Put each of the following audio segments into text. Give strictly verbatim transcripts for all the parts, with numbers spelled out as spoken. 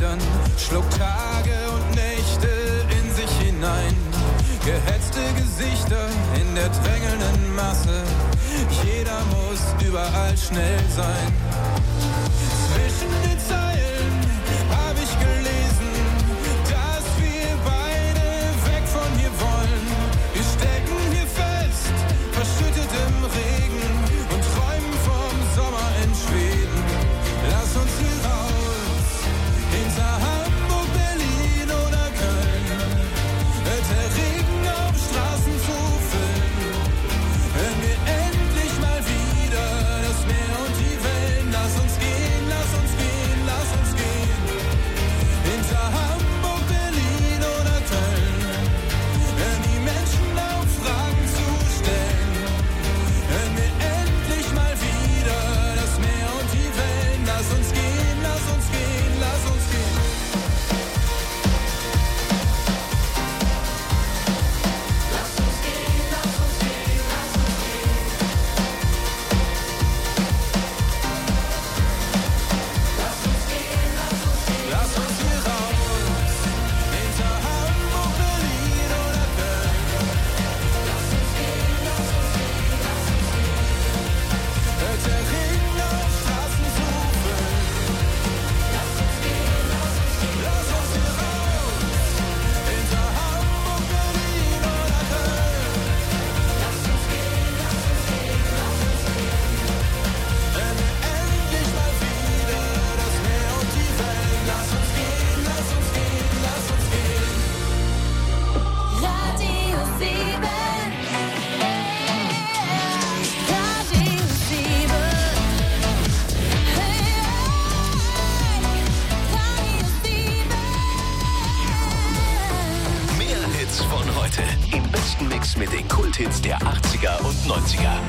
Gesichtern, schluckt Tage und Nächte in sich hinein. Gehetzte Gesichter in der drängelnden Masse, jeder muss überall schnell sein. Zwischen den Zeilen hab ich gelesen, dass wir beide weg von hier wollen. Wir stecken hier fest, verschüttet im Regen und träumen vom Sommer in Schweden. Lass uns hier raus, hinter Hamburg, Berlin oder Köln. Hört der Regen auf Straßen zu füllen. Hören wir endlich mal wieder das Meer und die Wellen. Lass uns gehen, lass uns gehen, lass uns gehen. Hinter Hamburg, Berlin oder Köln. Hören die Menschen auf, Fragen zu stellen. Hören wir endlich mal wieder das Meer und die Wellen. Lass uns gehen, lass uns gehen, lass uns gehen. Lass uns gehen, lass uns gehen, lass uns gehen. Lass uns gehen, lass uns gehen. Lass uns hier raus, hinter Hamburg, Berlin oder Köln. Lass uns gehen, lass uns gehen, lass uns gehen. Hört der Regen auf Straßen zu füllen. Lass uns gehen, lass uns gehen. Lass uns hier raus, hinter Hamburg, Berlin oder Köln. Lass uns gehen, lass uns gehen, lass uns gehen. Wenn wir endlich mal wieder das Meer und die Wellen. Lass uns gehen, lass uns gehen, lass uns gehen. Radio sieben. Radio sieben. Radio sieben. Mehr Hits von heute. Im besten Mix mit den Kulthits der achtziger und neunziger.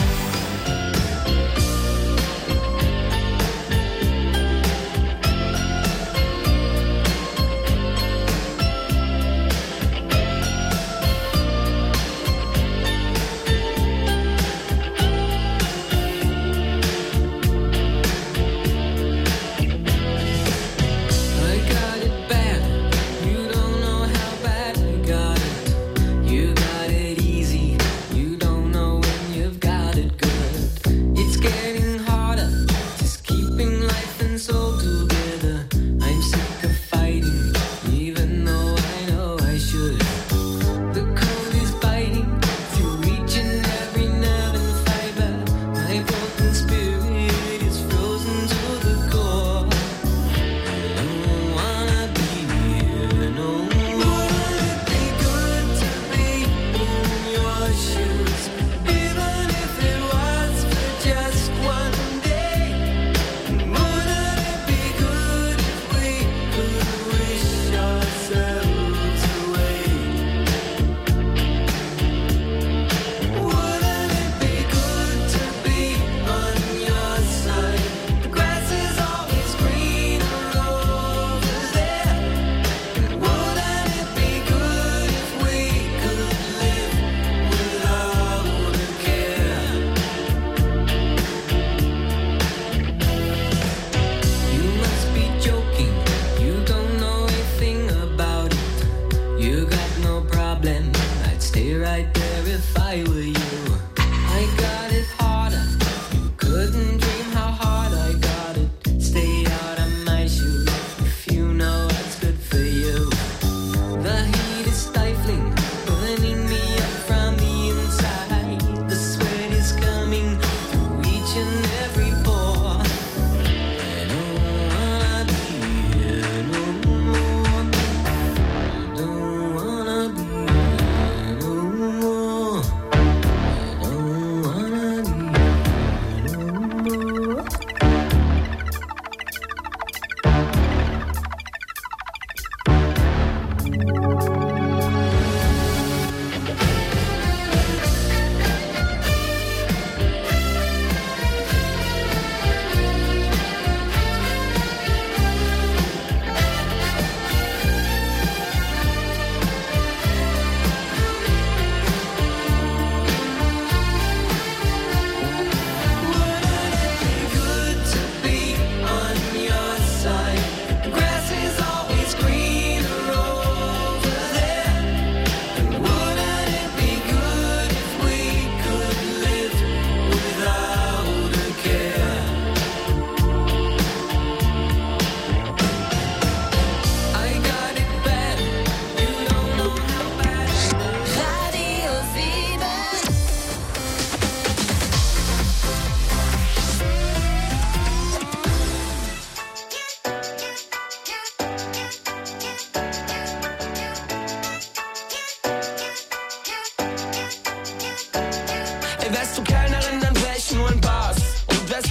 I got it bad. You don't know how bad you got it. You got it easy. You don't know when you've got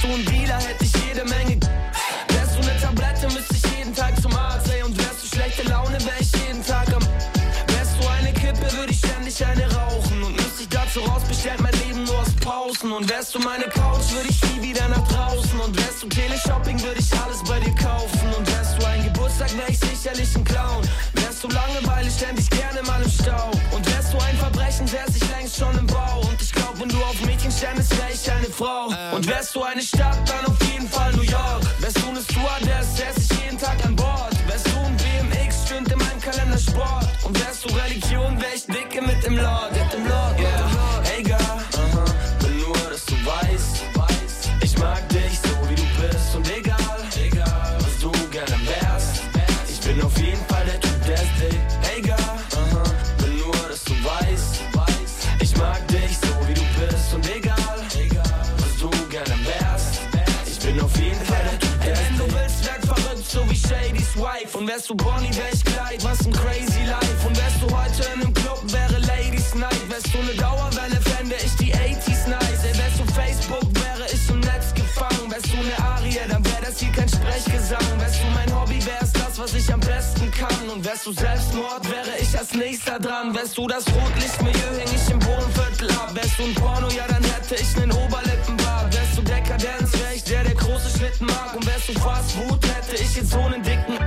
du ein Dealer, hätte ich jede Menge. Wärst du eine Tablette, müsste ich jeden Tag zum Arzt, ey. Und wärst du schlechte Laune, wär ich jeden Tag am. Wärst du eine Kippe, würde ich ständig eine rauchen. Und müsste ich dazu raus, bestellt mein Leben nur aus Pausen. Und wärst du meine Couch, würde ich nie wieder nach draußen. Und wärst du Teleshopping, würde ich alles bei dir kaufen. Und wärst du ein Geburtstag, wär ich sicherlich ein Clown. Wärst du Langeweile, ständ ich gerne mal im Stau. Und wärst du ein Verbrechen, wär's ich längst schon im Bau. Und ich glaub, wenn du auf Mädchen ständest, wär ich eine Frau. Und wärst du eine Stadt, dann auf jeden Fall New York. Wärst du eine Stewardess, wärst ich jeden Tag an Bord. Wärst du ein B M X, stünd in meinem Kalender Sport. Und wärst du Religion, wär ich dicke mit dem Lord, mit dem Lord, yeah. Hey girl, aha, will nur, dass du weißt, ich mag dich so wie du bist. Und egal, egal, was du gerne wärst, ich bin auf jeden Fall der Typ, der ist dick. Hey girl, aha, will nur, dass du weißt, ich mag dich so wie du bist. Und egal, egal, was du gerne wärst, ich bin auf jeden Fall der Typ, der ist dick. Wenn du willst, werd verrückt, so wie Shadys Wife. Und wärst du Bonnie, wär ich Clyde, was ein crazy life. Und wärst du heute in einem Club, wäre Ladies Night. Wärst du eine Dauerwelle, fände ich die achtziger nice. Ey, wärst du Facebook, wäre ich im Netz gefangen. Wärst du eine Arie, dann wär das hier kein Sprechgesang. Wärst du mein Hobby, wär's das, was ich am besten kann. Und wärst du Selbstmord, wäre ich als nächster dran. Wärst du das Rotlichtmilieu, häng ich im Bodenviertel ab. Wärst du ein Porno, ja dann hätte ich nen Oberlippenbart. Wärst du Dekadenz, wär ich der, der große Schnitten mag. Und wärst du Fast Food, hätte ich jetzt so nen dicken.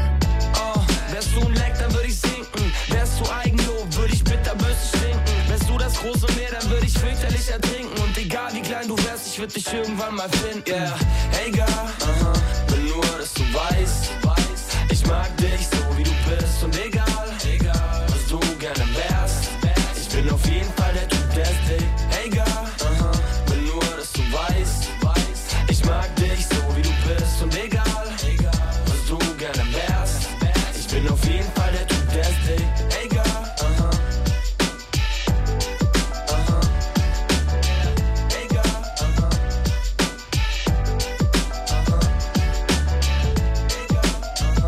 Oh, wärst du ein Leck, dann würd ich sinken. Wärst du Eigenlob, würd ich bitterböse stinken. Wärst du das große Meer, dann würd ich fürchterlich ertrinken. Und egal wie klein du wärst, ich würd dich irgendwann mal finden. Yeah, hey girl, aha, will nur, dass du weißt, ich mag dich so wie du bist. Und egal, egal, was du gerne wärst, ich bin auf jeden Fall der Typ, der ist dick. Hey girl, aha, will nur, dass du weißt, ich mag dich so wie du bist. Und egal, egal, was du gerne wärst, ich bin auf jeden Fall der Typ, der ist dick. Hey girl, aha, aha, hey girl, aha, aha, hey girl, aha.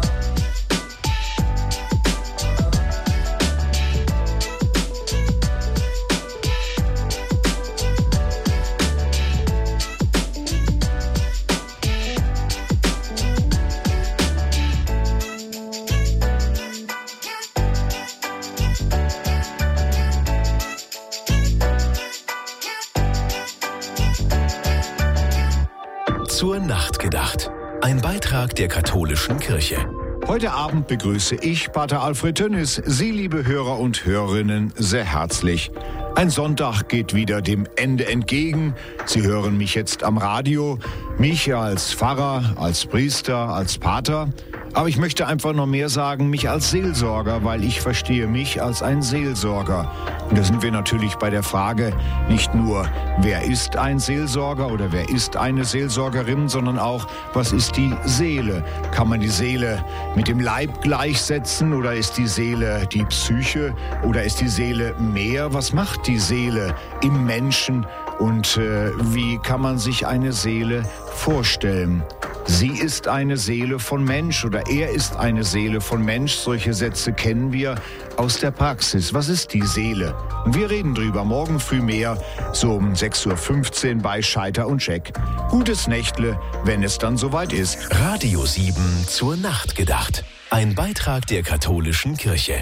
Zur Nacht gedacht. Ein Beitrag der katholischen Kirche. Heute Abend begrüße ich, Pater Alfred Tönnis, Sie, liebe Hörer und Hörerinnen, sehr herzlich. Ein Sonntag geht wieder dem Ende entgegen. Sie hören mich jetzt am Radio, mich als Pfarrer, als Priester, als Pater. Aber ich möchte einfach noch mehr sagen, mich als Seelsorger, weil ich verstehe mich als ein Seelsorger. Und da sind wir natürlich bei der Frage nicht nur, wer ist ein Seelsorger oder wer ist eine Seelsorgerin, sondern auch, was ist die Seele? Kann man die Seele mit dem Leib gleichsetzen oder ist die Seele die Psyche oder ist die Seele mehr? Was macht die Seele im Menschen und äh, wie kann man sich eine Seele vorstellen? Sie ist eine Seele von Mensch oder er ist eine Seele von Mensch. Solche Sätze kennen wir aus der Praxis. Was ist die Seele? Und wir reden drüber morgen früh mehr, so um sechs Uhr fünfzehn bei Scheiter und Scheck. Gutes Nächtle, wenn es dann soweit ist. Radio sieben zur Nacht gedacht. Ein Beitrag der katholischen Kirche.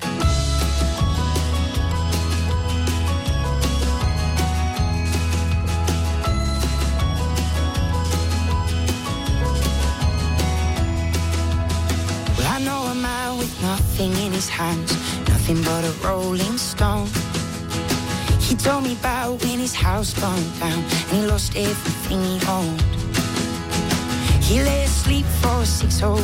Nothing in his hands, nothing but a rolling stone. He told me about when his house burned down and he lost everything he owned. He lay asleep for six whole